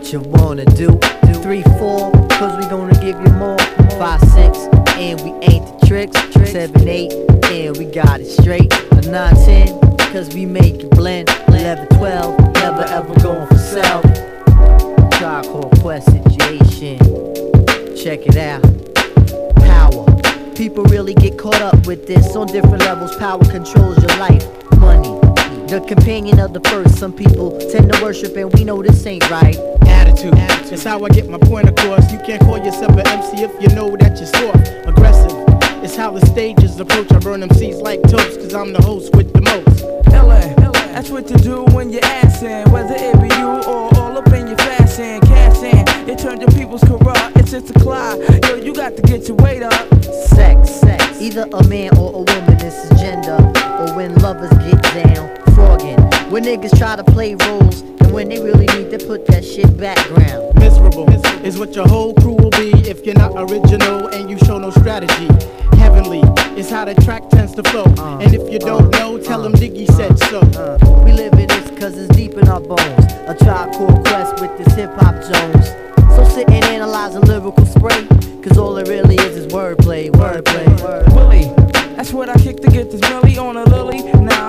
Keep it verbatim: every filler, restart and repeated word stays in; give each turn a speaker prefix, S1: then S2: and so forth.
S1: what you wanna do. Three, four, cause we gonna give you more. Five, six, and we ain't the tricks. Seven, eight, and we got it straight. A nine, ten, cause we make it blend. Eleven, twelve, never ever going for sale. Tribe Called Quest situation. Check it out. Power. People really get caught up with this on different levels. Power controls your life. Money, the companion of the first. Some people tend to worship and we know this ain't right.
S2: Attitude, it's how I get my point across. You can't call yourself an M C if you know that you're soft. Aggressive, it's how the stages approach. I burn M Cs like toast, cause I'm the host with the most.
S3: L A, that's what you do when you're assing. Whether it be you or all up in your fashion. Cash in, it turned your people's corrupt. It's just a clock, yo, you got to get your weight up.
S1: Sex, sex, either a man or a woman, this is gender. Or when lovers get down, frogging. When niggas try to play roles, and when they really need to put that shit background.
S2: Miserable is what your whole crew will be if you're not original and you show no strategy. Heavenly is how the track tends to flow. Uh, and if you don't uh, know, tell them uh, Diggy said so.
S1: Uh, we live in this cause it's deep in our bones. A Tribe Called Quest with this hip hop Jones. So sit and analyze a lyrical spray, cause all it really is is wordplay, wordplay, wordplay.
S3: Willie, that's what I kick to get this Millie on a lily. Now